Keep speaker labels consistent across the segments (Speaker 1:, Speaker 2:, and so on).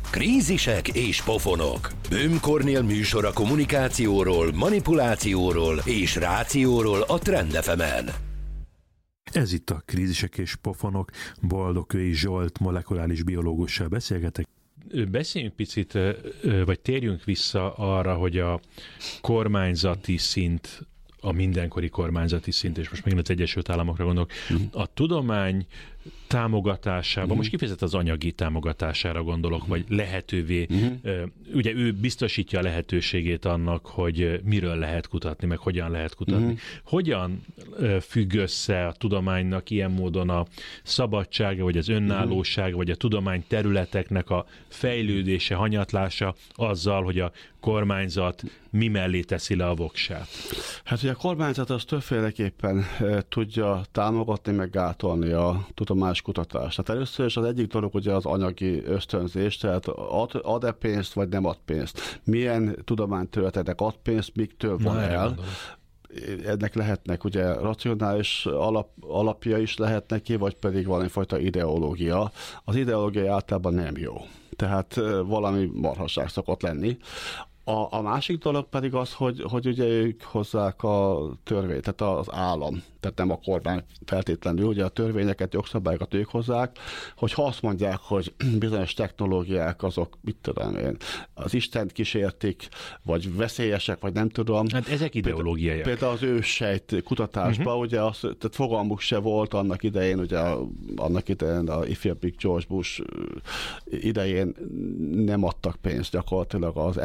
Speaker 1: Krízisek és pofonok. Böhm Kornél műsora kommunikációról, manipulációról és rációról a Trend FM-en.
Speaker 2: Ez itt a Krízisek és pofonok. Baldogkői Zsolt molekuláris biológussal beszélgetek.
Speaker 3: Beszéljünk picit, vagy térjünk vissza arra, hogy a kormányzati szint, a mindenkori kormányzati szint, és most megint az Egyesült Államokra gondolok, a tudomány támogatásában, most kifejezetten az anyagi támogatására gondolok, vagy lehetővé, ugye ő biztosítja a lehetőségét annak, hogy miről lehet kutatni, meg hogyan lehet kutatni. Hogyan függ össze a tudománynak ilyen módon a szabadsága, vagy az önállósága, vagy a tudomány területeknek a fejlődése, hanyatlása azzal, hogy a kormányzat mi mellé teszi le a voksát?
Speaker 4: Hát ugye a kormányzat az többféleképpen tudja támogatni, meg gátolni a tudományos kutatást. Tehát először is az egyik dolog ugye az anyagi ösztönzés, tehát ad-e pénzt, vagy nem ad pénzt. Milyen tudományterületeknek ad pénzt, miktől van el. Ennek lehetnek ugye racionális alapja is lehet neki, vagy pedig valamifajta ideológia. Az ideológia általában nem jó. Tehát valami marhaság szokott lenni. A másik dolog pedig az, hogy ugye ők hozzák a törvényt, tehát az állam, tehát nem a kormány feltétlenül, ugye a törvényeket, jogszabályokat ők hozzák, hogy ha azt mondják, hogy bizonyos technológiák azok, mit tudom én, az Istent kísértik, vagy veszélyesek, vagy nem tudom.
Speaker 3: Hát ezek ideológiaiak.
Speaker 4: Például az őssejt kutatásban, ugye tehát fogalmuk se volt annak idején, ugye annak idején a ifjabbik George Bush idején nem adtak pénzt gyakorlatilag az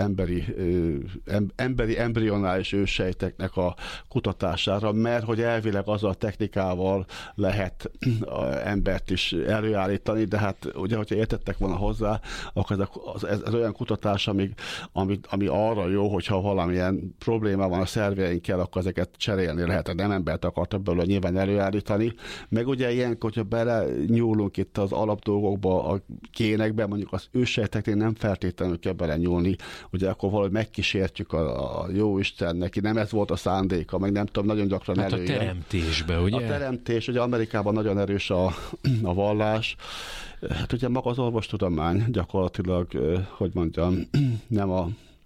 Speaker 4: emberi embrionális őssejteknek a kutatására, mert hogy elvileg azzal a technikával lehet embert is előállítani, de hát ugye, hogyha értettek volna hozzá, akkor ez olyan kutatás, ami arra jó, hogyha valamilyen probléma van a szerveinkkel, akkor ezeket cserélni lehet, nem embert akartak belőle nyilván előállítani. Meg ugye ilyenkor, hogyha bele nyúlunk itt az alapdolgokba, a génekbe, mondjuk az őssejteknél nem feltétlenül kell bele nyúlni, ugye akkor valahogy megkísértjük a jó Isten neki, nem ez volt a szándéka, meg nem tudom, nagyon gyakran
Speaker 3: hát
Speaker 4: előjön.
Speaker 3: A teremtésbe, ugye?
Speaker 4: A teremtés, ugye Amerikában nagyon erős a vallás. Hát ugye maga az orvostudomány gyakorlatilag, hogy mondjam, nem a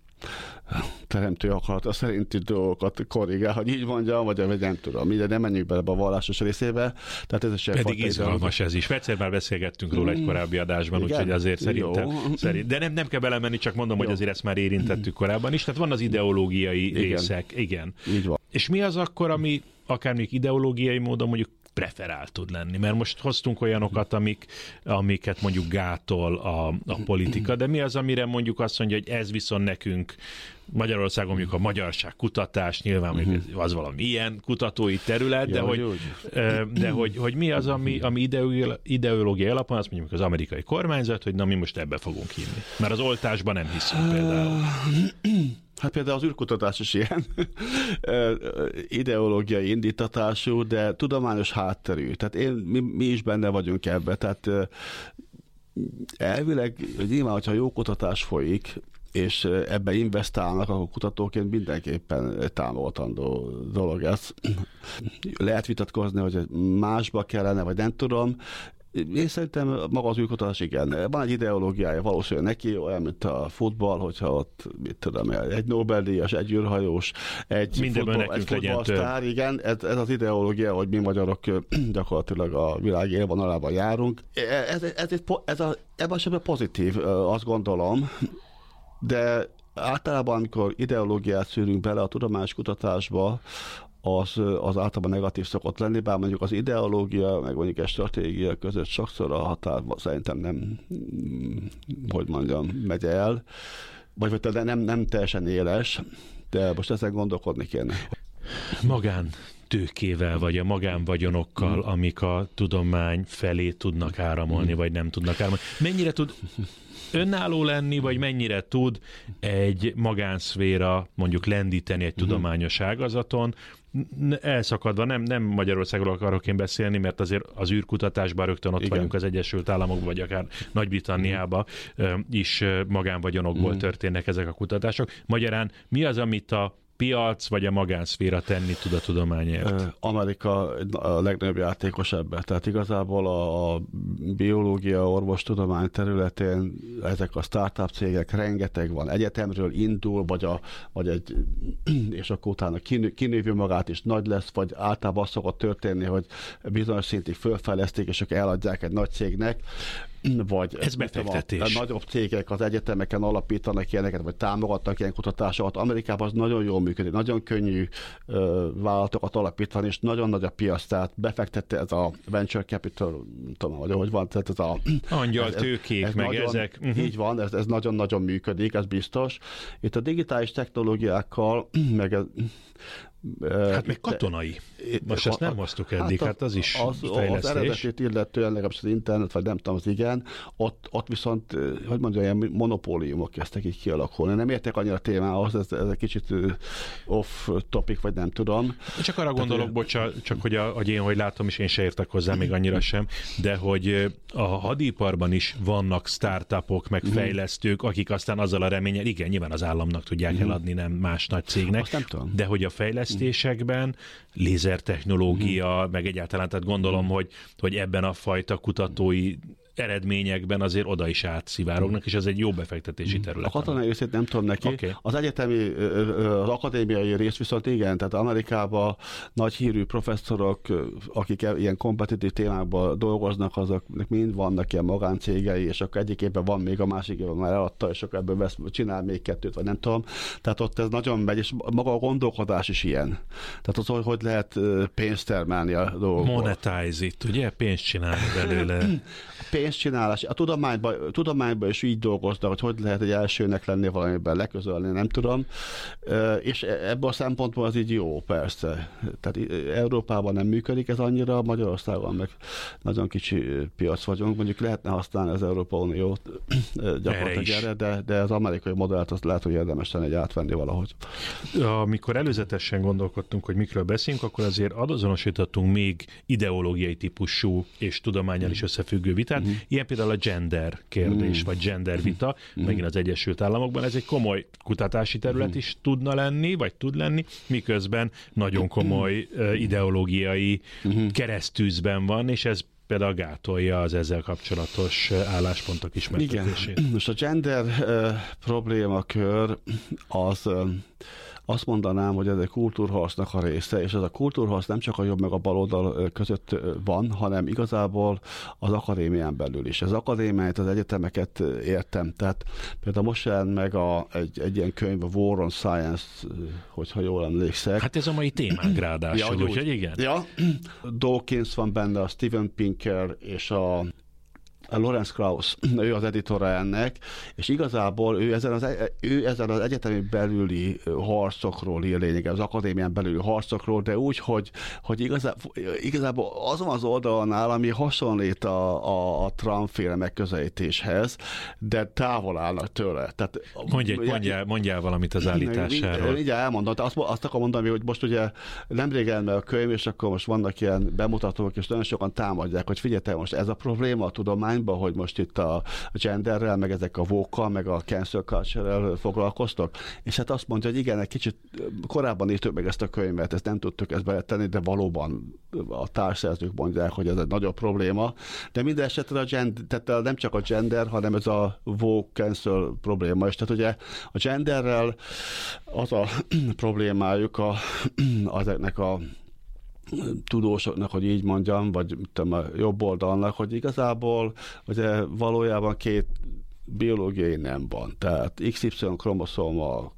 Speaker 4: teremtő akarata szerinti dolgokat korrigál, hogy így mondjam, vagy nem tudom, de nem menjünk bele a vallásos részébe. Tehát ez is
Speaker 3: pedig izgalmas ez is. Egyszer már beszélgettünk róla egy korábbi adásban, úgyhogy azért szerintem. De nem kell belemenni, csak mondom, hogy azért ezt már érintettük korábban is. Tehát van az ideológiai részek. Igen.
Speaker 4: Így van.
Speaker 3: És mi az akkor, ami akár még ideológiai módon mondjuk preferált tud lenni? Mert most hoztunk olyanokat, amiket mondjuk gátol a politika, de mi az, amire mondjuk azt mondja, hogy ez viszont nekünk Magyarországon mondjuk a magyarság kutatás, nyilván az valami ilyen kutatói terület, de hogy mi az, ami ideológiai alapon, azt mondjuk az amerikai kormányzat, hogy na mi most ebbe fogunk hinni. Mert az oltásban nem hiszünk például.
Speaker 4: Hát például az űrkutatás is ilyen ideológiai indítatású, de tudományos hátterű. Tehát mi is benne vagyunk ebbe. Tehát elvileg nyilván, hogyha jó kutatás folyik, és ebbe investálnak, akkor kutatóként mindenképpen támogatandó dolog ez. Lehet vitatkozni, hogy másba kellene, vagy nem tudom. Én szerintem maga az űrkutatás igen. Van egy ideológiája valószínűleg neki, olyan, mint a futball, hogyha ott, mit tudom, egy Nobel-díjas, egy űrhajós, egy futballsztár, igen, ez az ideológia, hogy mi magyarok gyakorlatilag a világ élvonalában járunk. Ebben esetben pozitív, azt gondolom, de általában, amikor ideológiát szűrünk bele a tudományos kutatásba, az általában negatív szokott lenni, bár mondjuk az ideológia, meg mondjuk egy stratégia között sokszor a határ szerintem nem, hogy mondjam, megy el, vagy nem teljesen éles, de most ezen gondolkodni kéne.
Speaker 3: Tőkével, vagy a magánvagyonokkal, amik a tudomány felé tudnak áramolni, vagy nem tudnak áramolni. Mennyire tud önálló lenni, vagy mennyire tud egy magánszféra mondjuk lendíteni egy tudományos ágazaton, elszakadva, nem Magyarországról akarok én beszélni, mert azért az űrkutatásban rögtön ott vagyunk az Egyesült Államokban, vagy akár Nagy-Britanniában is magánvagyonokból történnek ezek a kutatások. Magyarán mi az, amit a piac vagy a magánszféra tenni tud a tudományért?
Speaker 4: Amerika a legnagyobb játékos ebben. Tehát igazából a biológia, orvostudomány területén ezek a startup cégek rengeteg van. Egyetemről indul, és akkor utána kinővi magát, és nagy lesz, vagy általában az szokott történni, hogy bizonyos szintig fölfejleszték, és akkor eladják egy nagy cégnek, vagy
Speaker 3: ez befektetés.
Speaker 4: A nagyobb cégek az egyetemeken alapítanak ilyeneket, vagy támogatnak ilyen kutatásokat. Amerikában az nagyon jól működik, nagyon könnyű vállalatokat alapítani, és nagyon nagy a piac, tehát befektette ez a venture capital, tudom, hogy van, tehát ez a...
Speaker 3: Angyal tőkék, ez meg
Speaker 4: nagyon,
Speaker 3: ezek.
Speaker 4: Így van, ez nagyon-nagyon működik, ez biztos. Itt a digitális technológiákkal, meg
Speaker 3: hát meg katonai. Most ezt nem hoztuk eddig, hát az is fejlesztés.
Speaker 4: Az eredetét illetően, legalábbis az internet, vagy nem tudom, az igen, ott viszont, hogy mondjam, ilyen monopóliumok kezdtek így kialakulni. Nem értek annyira témához, ez egy kicsit off topic, vagy nem tudom.
Speaker 3: Csak arra gondolok, csak hogy én hogy látom, és én se értek hozzá még annyira sem, de hogy a hadiparban is vannak startupok, meg fejlesztők, akik aztán azzal a reménnyel, igen, nyilván az államnak tudják eladni, nem más nagy cégnek, de hogy a fejlesztésekben lézertechnológia, meg egyáltalán, tehát gondolom, hogy ebben a fajta kutatói eredményekben azért oda is átszivárognak, és ez egy jó befektetési terület.
Speaker 4: A katonai részét nem tudom neki. Okay. Az egyetemi, az akadémiai rész viszont igen, tehát Amerikában nagy hírű professzorok, akik ilyen kompetitív témákban dolgoznak, azoknak mind vannak ilyen magáncégei, és akkor egyik évben van még, a másik évben már eladta, és akkor ebből csinál még kettőt, vagy nem tudom. Tehát ott ez nagyon megy, és maga a gondolkodás is ilyen. Tehát az, hogy lehet pénzt termelni a dolgokból.
Speaker 3: Monetize it, ugye? Pénzt csinálni belőle.
Speaker 4: Pénzcsinálás. A tudományban is így dolgoznak, hogy lehet egy elsőnek lenni valamiben, leközölni, nem tudom. És ebből a szempontból az így jó, persze. Tehát Európában nem működik ez annyira, Magyarországon meg nagyon kicsi piac vagyunk. Mondjuk lehetne használni az Európai Uniót gyakorlatilag erre, de az amerikai modellt azt lehet, hogy érdemes lenne egy átvenni valahogy.
Speaker 3: Amikor előzetesen gondolkodtunk, hogy mikről beszélünk, akkor azért azonosítottunk még ideológiai típusú és tudománnyal is összefüggő vitát. Ilyen például a gender kérdés, vagy gender vita, megint az Egyesült Államokban. Ez egy komoly kutatási terület is tudna lenni, vagy tud lenni, miközben nagyon komoly ideológiai keresztűzben van, és ez például gátolja az ezzel kapcsolatos álláspontok ismertetését.
Speaker 4: Igen. Most a gender problémakör az... Azt mondanám, hogy ez egy kultúrharcnak a része, és ez a kultúrharc nem csak a jobb meg a bal oldal között van, hanem igazából az akadémián belül is. Az akadémiát, az egyetemeket értem. Tehát például most jelent meg egy ilyen könyv, a War on Science, hogyha jól emlékszek.
Speaker 3: Hát ez a mai témánk ráadásul, úgyhogy igen. Ja.
Speaker 4: Dawkins van benne, a Steven Pinker és a Lawrence Krauss, ő az editora ennek, és igazából ő ezen az egyetemi belüli harcokról ír lényegében, az akadémián belüli harcokról, de úgy, hogy igazából azon az oldalon áll, ami hasonlít a Trump-féle megközelítéshez, de távol állnak tőle. Tehát,
Speaker 3: mondjál valamit az állításáról.
Speaker 4: Így elmondom, azt akarom mondani, hogy most ugye nemrég elme a könyv, és akkor most vannak ilyen bemutatók, és nagyon sokan támadják, hogy figyelj, most ez a probléma a tudomány, hogy most itt a genderrel, meg ezek a woke-kal, meg a cancel culture-rel foglalkoztok. És hát azt mondja, hogy igen, egy kicsit korábban írtuk meg ezt a könyvet, ezt nem tudtuk ezt beletenni, de valóban a társszerzők mondják, hogy ez egy nagyobb probléma. De minden esetre tehát nem csak a gender, hanem ez a woke cancel probléma. És tehát ugye a genderrel az a problémájuk ezeknek a tudósoknak, hogy így mondjam, vagy a jobb oldalnak, hogy igazából ugye valójában két biológiai nem van. Tehát XY kromoszóma,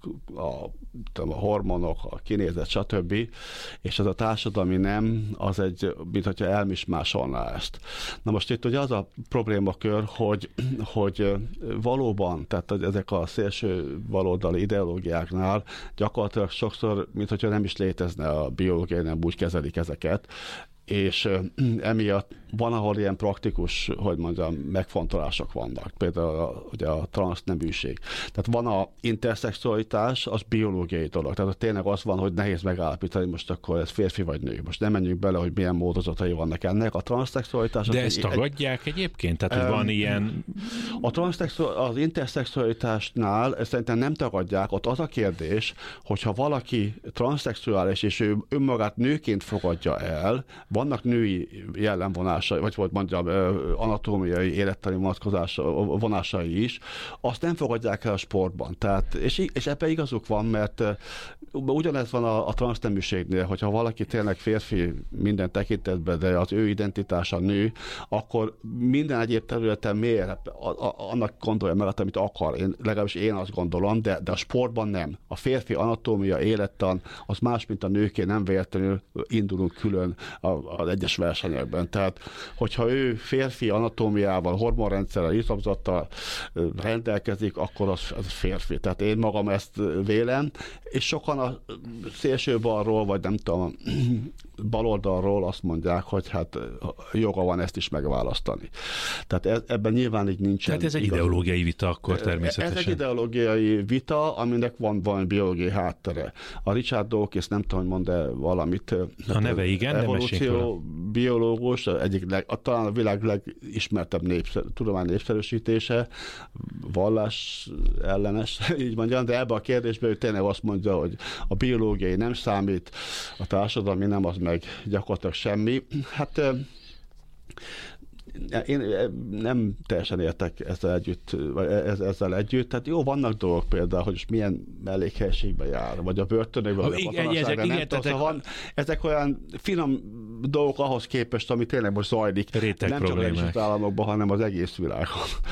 Speaker 4: a hormonok, a kinézet, stb. És ez a társadalmi nem, az mint hogyha elmismásolná ezt. Na most itt ugye az a problémakör, hogy valóban, tehát ezek a szélső baloldali ideológiáknál gyakorlatilag sokszor, mint hogyha nem is létezne a biológiai nem, úgy kezelik ezeket. és emiatt van, ahol ilyen praktikus, hogy mondjam, megfontolások vannak. Például ugye a transzneműség. Tehát van a interszexualitás, az biológiai dolog. Tehát tényleg az van, hogy nehéz megállapítani, most akkor ez férfi vagy nő. Most nem menjünk bele, hogy milyen módozatai vannak ennek. A transzexualitás...
Speaker 3: De ezt tagadják egyébként? Tehát, hogy van ilyen...
Speaker 4: Az interszexualitásnál szerintem nem tagadják. Ott az a kérdés, hogyha valaki transzexuális, és ő önmagát nőként fogadja el, vannak női jellemvonásai, vagy mondjam, anatómiai, élettani vonásai is, azt nem fogadják el a sportban. Tehát, és ebben igazuk van, mert ugyanez van a transzneműségnél, hogyha valaki tényleg férfi minden tekintetben, de az ő identitása nő, akkor minden egyéb területen miért annak gondolja meg, amit akar. Legalábbis én azt gondolom, de a sportban nem. A férfi anatómia, élettan, az más, mint a nőké, nem véletlenül indulunk külön az egyes versenyekben. Tehát, hogyha ő férfi anatómiával, hormonrendszerrel, izomzattal rendelkezik, akkor az férfi. Tehát én magam ezt vélem, és sokan a szélső balról, vagy nem tudom, baloldalról azt mondják, hogy hát joga van ezt is megválasztani. Tehát ebben nyilván így nincsen.
Speaker 3: Tehát ez egy ideológiai vita akkor természetesen.
Speaker 4: Ez egy ideológiai vita, aminek van valami biológiai háttere. A Richard Dawkins, nem tudom, hogy mond-e valamit.
Speaker 3: A neve igen,
Speaker 4: evolúció biológus, talán a világ legismertebb tudomány népszerűsítése, vallás ellenes, így mondjam, de ebben a kérdésben ő tényleg azt mondja, hogy a biológiai nem számít, a társadalmi nem, az meg gyakorlatilag semmi. Hát én nem teljesen értek ezzel együtt. Tehát jó, vannak dolgok például, hogy milyen mellékhelyiségben jár, vagy a börtönökben, vagy a katonaságban. Ezek olyan finom dolgok ahhoz képest, ami tényleg most zajlik.
Speaker 3: Réteg
Speaker 4: nem csak az Egyesült Államokban, hanem az egész világon.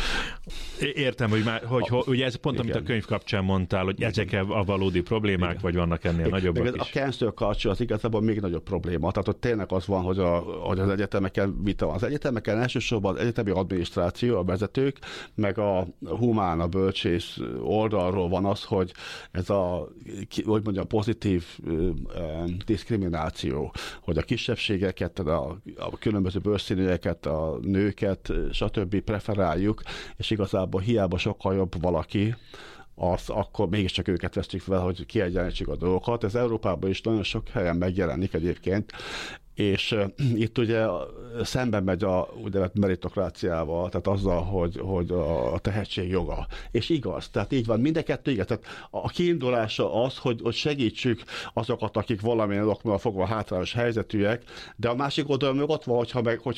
Speaker 3: Értem, hogy ugye ez pont, amit a könyv kapcsán mondtál, hogy ezek a valódi problémák, igen, vagy vannak ennél nagyobbak is.
Speaker 4: A cancel culture az igazából még nagyobb probléma. Tehát ott tényleg az van, hogy az egyetemeken vita van. Az egyetemeken elsősorban az egyetemi adminisztráció, a vezetők, meg a humán, a bölcsész oldalról van az, hogy ez hogy mondjam, pozitív diszkrimináció, hogy a kisebbségeket, a különböző bőrszínűeket, a nőket, stb. Preferáljuk, és igazából hiába sokkal jobb valaki, akkor mégiscsak őket vesztjük fel, hogy kiegyenlítsük a dolgokat. Ez Európában is nagyon sok helyen megjelenik egyébként, és itt ugye szemben megy a úgynevezett meritokráciával, tehát azzal, hogy a tehetség joga. És igaz, tehát így van, mind a kettő igaz. Tehát a kiindulása az, hogy segítsük azokat, akik valamilyen oknál fogva hátrányos helyzetűek, de a másik oldalon meg ott van,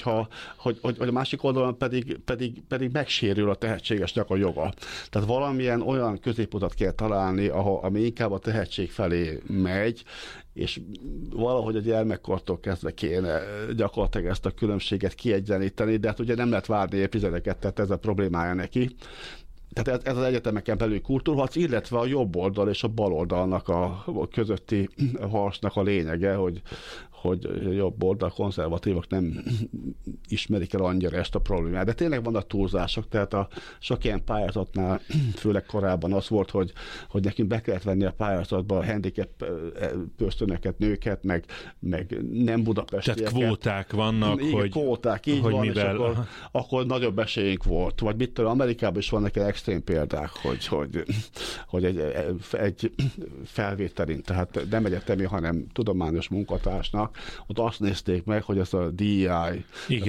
Speaker 4: hogy a másik oldalon pedig megsérül a tehetségesnek a joga. Tehát valamilyen olyan középutat kell találni, ami inkább a tehetség felé megy, és valahogy a gyermekkortól kezdve kéne gyakorlatilag ezt a különbséget kiegyenlíteni, de hát ugye nem lehet várni évtizedeket, tehát ez a problémája neki. Tehát ez az egyetemeken belül kultúrharc, illetve a jobb oldal és a bal oldalnak a közötti harcnak a lényege, hogy jobb oldal konzervatívok nem ismerik el annyira ezt a problémát. De tényleg vannak túlzások, tehát a sok ilyen pályázatnál, főleg korábban az volt, hogy nekünk be kellett venni a pályázatba a handicap ösztönöket, nőket, meg nem budapestieket. Tehát
Speaker 3: kvóták vannak,
Speaker 4: igen,
Speaker 3: hogy
Speaker 4: kvóták, így
Speaker 3: hogy
Speaker 4: van,
Speaker 3: mivel...
Speaker 4: és akkor nagyobb esélyünk volt. Vagy mit tudom, Amerikában is vannak ilyen extrém példák, hogy egy felvételin, tehát nem egyetemi, hanem tudományos munkatársnak, ott azt nézték meg, hogy ez a DEI,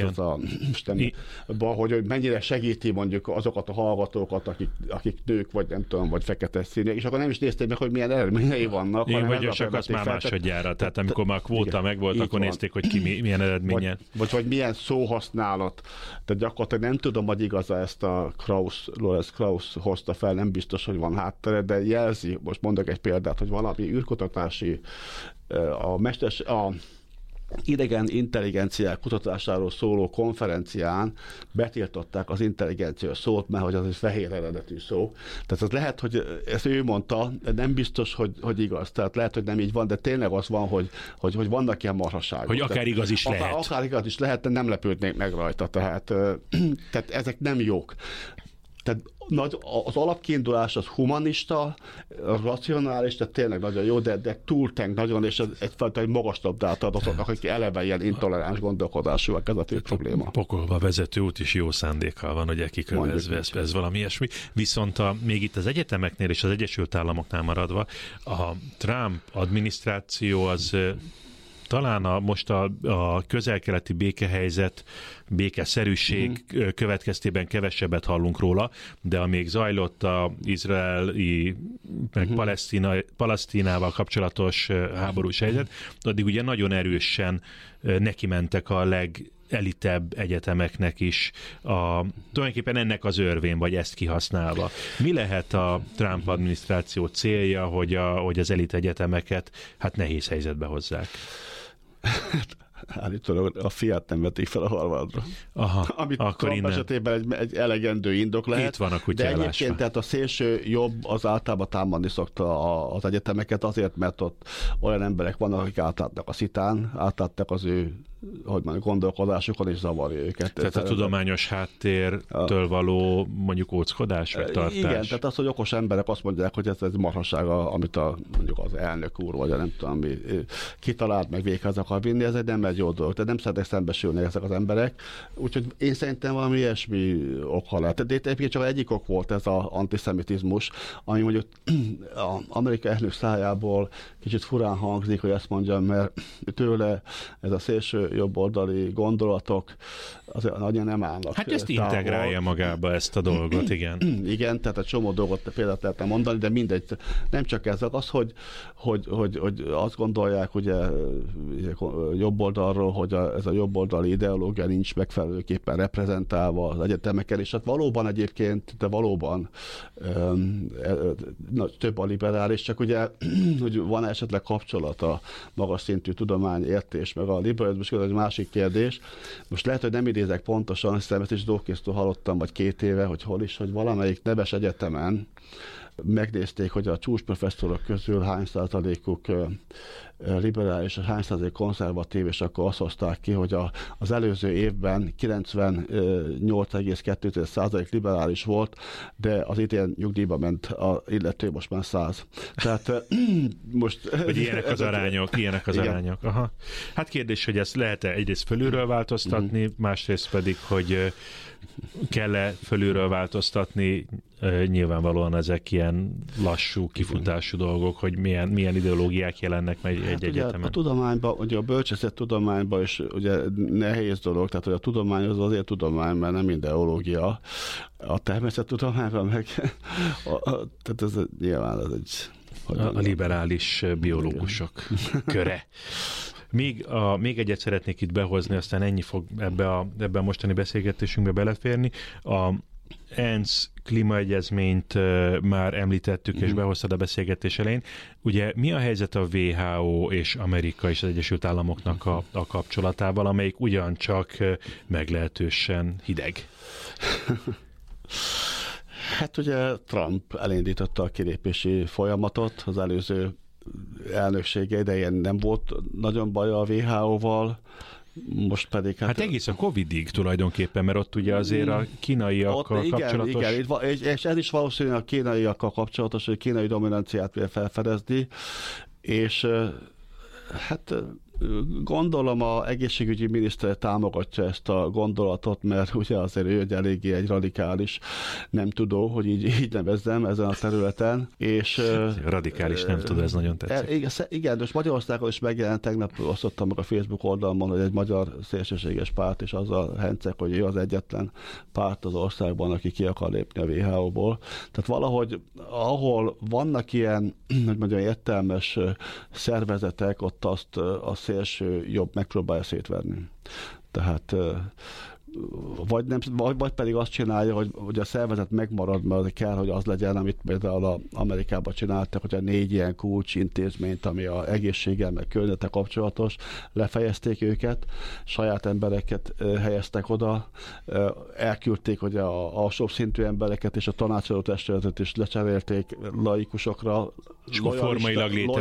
Speaker 4: hogy mennyire segíti mondjuk azokat a hallgatókat, akik nők, vagy nem tudom, vagy fekete színűek, és akkor nem is nézték meg, hogy milyen eredményei vannak.
Speaker 3: Én vagy csak az már másodjára, tehát amikor már a kvóta megvolt, akkor nézték, hogy ki milyen eredményen.
Speaker 4: Vagy milyen szóhasználat. Tehát gyakorlatilag nem tudom, hogy igaz ezt a Lawrence Krauss hozta fel, nem biztos, hogy van háttere, de jelzi, most mondok egy példát, hogy valami űrkutatási a idegen intelligenciák kutatásáról szóló konferencián betiltották az intelligencia szót, mert hogy az egy fehér eredetű szó. Tehát az lehet, hogy ezt ő mondta, nem biztos, hogy igaz. Tehát lehet, hogy nem így van, de tényleg az van, hogy vannak ilyen marhaságok.
Speaker 3: Hogy akár igaz is lehet.
Speaker 4: Akár igaz is lehet, de nem lepődnék meg rajta. Tehát ezek nem jók. Tehát az alapkiindulás az humanista, racionális, tehát tényleg nagyon jó, de túltenk nagyon, és egyfajta egy magas labdát ad azoknak, akik eleve ilyen intoleráns gondolkodásúak, ez a fő probléma.
Speaker 3: Pokolba vezető út is jó szándékkal van, hogy kikövezve, ez valami ilyesmi. Viszont még itt az egyetemeknél és az Egyesült Államoknál maradva, a Trump adminisztráció az talán most a közel-keleti békehelyzet, békeszerűség következtében kevesebbet hallunk róla, de amíg zajlott az izraeli, meg Palesztinával kapcsolatos háborús helyzet, addig ugye nagyon erősen nekimentek a legelitebb egyetemeknek is, tulajdonképpen ennek az örvén, vagy ezt kihasználva. Mi lehet a Trump adminisztráció célja, hogy az elit egyetemeket hát nehéz helyzetbe hozzák?
Speaker 4: Állítólag a Fiat nem vetik fel a Harvardra.
Speaker 3: Aha,
Speaker 4: amit
Speaker 3: akkor
Speaker 4: Trump
Speaker 3: innen
Speaker 4: esetében egy elegendő indok lehet.
Speaker 3: itt van a kutya
Speaker 4: de
Speaker 3: elásva.
Speaker 4: egyébként tehát a szélső jobb az általában támadni szokta az egyetemeket azért, mert ott olyan emberek vannak, akik átlátnak a szitán, átlátnak az ő gondolkodásukon, és zavarja őket.
Speaker 3: Tehát a tudományos háttértől való mondjuk óckodás, vagy tartás.
Speaker 4: Igen, tehát az, hogy okos emberek azt mondják, hogy ez marhaság, amit mondjuk az elnök úr, vagy nem tudom, mi kitalált, meg véghez akar vinni, ez nem egy jó dolog. Tehát nem szeretnek szembesülni ezek az emberek. Úgyhogy én szerintem valami ilyesmi oka lehet. De egyébként csak egyik ok volt ez az antiszemitizmus, ami mondjuk az amerikai elnök szájából kicsit furán hangzik, hogy ezt mondjam, mert tőle ez a szélső jobboldali gondolatok azért nagyon nem állnak.
Speaker 3: Hát ezt integrálja magába ezt a dolgot, igen.
Speaker 4: Igen, tehát egy csomó dolgot például lehetne mondani, de mindegy, nem csak ez, az, hogy azt gondolják, ugye jobboldalról, hogy ez a jobboldali ideológia nincs megfelelőképpen reprezentálva az egyetemeken, és hát valóban egyébként, de valóban több a liberális, csak ugye, hogy van esetleg kapcsolat a magas szintű tudományértés, meg a liberalizmus, egy másik kérdés. Most lehet, hogy nem idézek pontosan, hiszem ezt is Dawkinstól hallottam, vagy 2 éve, hogy hol is, hogy valamelyik neves egyetemen megnézték, hogy a csúcsprofesszorok közül hány százalékuk liberális, és hány százalék konzervatív, és akkor azt hozták ki, hogy az előző évben 98,2% liberális volt, de az idén nyugdíjba ment az illető, most már 100. Tehát most...
Speaker 3: Hogy ilyenek az arányok. Aha. Hát kérdés, hogy ezt lehet-e egyrészt fölülről változtatni, másrészt pedig, hogy kell-e fölülről változtatni, nyilvánvalóan ezek ilyen lassú, kifutású dolgok, hogy milyen ideológiák jelennek meg egy egyetemen.
Speaker 4: A tudományban, ugye a bölcsészet tudományban is ugye nehéz dolog, tehát hogy a tudomány az azért tudomány, mert nem ideológia. A természettudományban meg, tehát ez nyilván ez egy...
Speaker 3: A liberális biológusok köre. Még egyet szeretnék itt behozni, aztán ennyi fog ebbe a mostani beszélgetésünkbe beleférni. A ENSZ klímaegyezményt már említettük, és behoztad a beszélgetés elején. Ugye mi a helyzet a WHO és Amerika és az Egyesült Államoknak a kapcsolatával, amelyik ugyancsak meglehetősen hideg?
Speaker 4: Hát ugye Trump elindította a kilépési folyamatot, az előző elnöksége idején nem volt nagyon baj a WHO-val, most pedig...
Speaker 3: Hát egész a Covidig tulajdonképpen, mert ott ugye azért a kínaiakkal kapcsolatos...
Speaker 4: Igen, és ez is valószínűleg a kínaiakkal kapcsolatos, hogy kínai dominanciát kell felfedezni, és hát gondolom az egészségügyi miniszter támogatja ezt a gondolatot, mert ugye azért ő eléggé egy radikális nem tudó, hogy így nevezzem ezen a területen. És,
Speaker 3: radikális nem tudó, ez nagyon tetszik.
Speaker 4: Igen, most Magyarországon is megjelent, tegnap osztottam meg a Facebook oldalon, hogy egy magyar szélsőséges párt, és azzal henceg, hogy ő az egyetlen párt az országban, aki ki akar lépni a WHO-ból. Tehát valahogy, ahol vannak ilyen, hogy mondjam, értelmes szervezetek, ott azt a szélső jobb megpróbálja szétverni. Tehát vagy pedig azt csinálja, hogy a szervezet megmarad, mert kell, hogy az legyen, amit például Amerikában csináltak, hogy a 4 ilyen kulcsintézményt, ami az egészséggel, meg környezete kapcsolatos, lefejezték őket, saját embereket helyeztek oda, elküldték, hogy a alsóbb szintű embereket és a tanácsadó testületet is lecserélték laikusokra,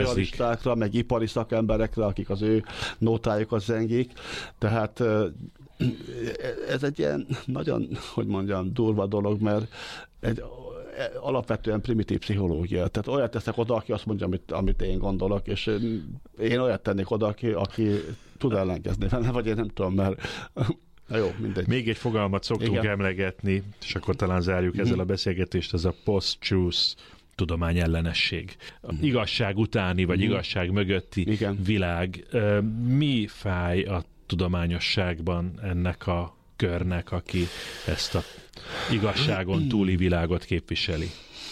Speaker 4: lojalistákra, meg ipari szakemberekre, akik az ő nótájukat zengik. Tehát Ez egy ilyen nagyon, hogy mondjam, durva dolog, mert egy alapvetően primitív pszichológia. Tehát olyat teszek oda, aki azt mondja, amit én gondolok, és én olyat tennék oda, aki tud ellenkezni vele, vagy én nem tudom, mert na jó, mindegy.
Speaker 3: Még egy fogalmat szoktunk emlegetni, és akkor talán zárjuk ezzel a beszélgetést, ez a post-truth tudományellenesség. Igazság utáni, vagy igazság mögötti világ. Mi fáj a tudományosságban ennek a körnek, aki ezt a igazságon túli világot képviseli?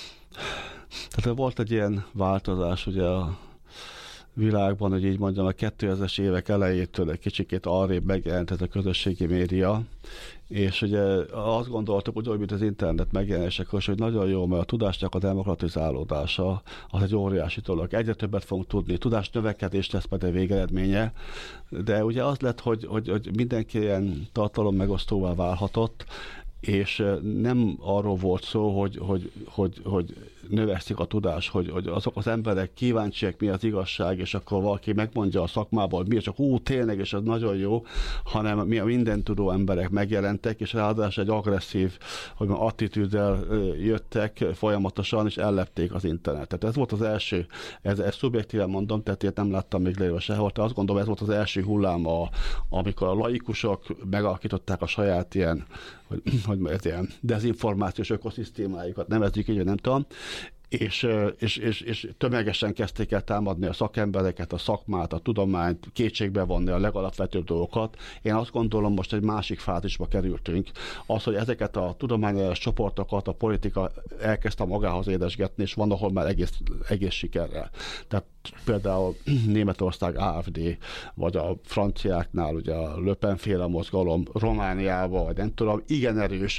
Speaker 4: Tehát volt egy ilyen változás ugye a világban, hogy így mondjam, a 2000-es évek elejétől egy kicsikét arrébb megjelent ez a közösségi média, és ugye azt gondoltuk, úgy, mint az internet megjelenésekor, hogy nagyon jó, mert a tudásnak a demokratizálódása az egy óriási dolog. Egyre többet fogunk tudni, tudás növekedés lesz majd a végeredménye, de ugye az lett, hogy mindenki ilyen tartalom megosztóvá válhatott, és nem arról volt szó, hogy növekszik a tudás, hogy azok az emberek kíváncsiak, mi az igazság, és akkor valaki megmondja a szakmából, hogy mi csak tényleg, és az nagyon jó, hanem mi a mindentudó emberek megjelentek, és ráadásul egy agresszív attitűddel jöttek folyamatosan, és ellepték az internetet. Ez volt az első, ez szubjektíven mondom, tehát ilyet nem láttam még lévő sehol, de azt gondolom, ez volt az első hullám, amikor a laikusok megalakították a saját ilyen, hogy ez ilyen dezinformációs ökoszisztémájukat, nevezzük így, nem tudom, és tömegesen kezdték el támadni a szakembereket, a szakmát, a tudományt, kétségbe vonni a legalapvetőbb dolgokat. Én azt gondolom, most egy másik fázisba kerültünk. Az, hogy ezeket a tudományos csoportokat a politika elkezdte magához édesgetni, és van, ahol már egész sikerrel. Tehát például Németország AfD, vagy a franciáknál ugye a Le Pen-féle mozgalom, Romániában, vagy nem tudom, igen erős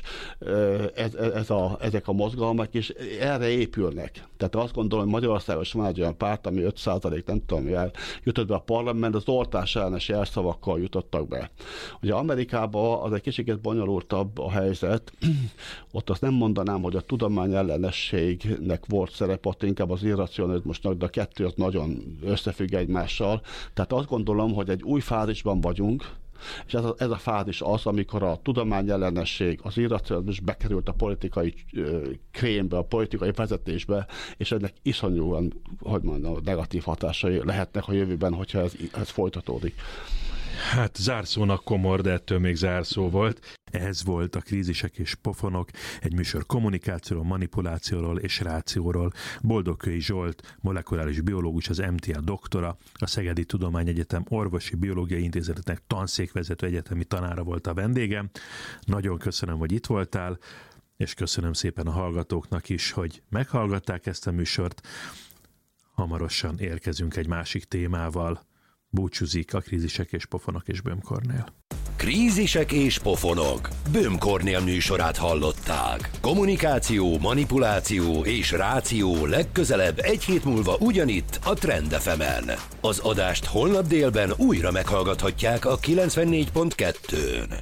Speaker 4: ezek a mozgalmak, és erre épülnek. Tehát azt gondolom, hogy Magyarországon is van egy olyan párt, ami 5% nem tudom, mivel jutott be a parlament, az oltás ellenes jelszavakkal jutottak be. Ugye Amerikában az egy kicsit bonyolultabb a helyzet, ott azt nem mondanám, hogy a tudomány ellenességnek volt szerep, ott inkább az irracionalizmusnak, de a kettő az nagyon összefügg egymással. Tehát azt gondolom, hogy egy új fázisban vagyunk, és ez a fázis az, amikor a tudományellenesség, az irracionalizmus bekerült a politikai krémbe, a politikai vezetésbe, és ennek iszonyúan, hogy mondjam, negatív hatásai lehetnek a jövőben, hogyha ez folytatódik.
Speaker 3: Hát zárszónak komor, de ettől még zárszó volt.
Speaker 2: Ez volt a Krízisek és pofonok, egy műsor kommunikációról, manipulációról és rációról. Boldogkői Zsolt, molekuláris biológus, az MTA doktora, a Szegedi Tudományegyetem Orvosi Biológiai Intézetének tanszékvezető egyetemi tanára volt a vendégem. Nagyon köszönöm, hogy itt voltál, és köszönöm szépen a hallgatóknak is, hogy meghallgatták ezt a műsort. Hamarosan érkezünk egy másik témával. Búcsúzik a Krízisek és pofonok és Böhm Kornél.
Speaker 1: Krízisek és pofonok. Böhm Kornél műsorát hallották. Kommunikáció, manipuláció és ráció legközelebb egy hét múlva ugyanitt a Trend FM-en. Az adást holnap délben újra meghallgathatják a 94.2-n.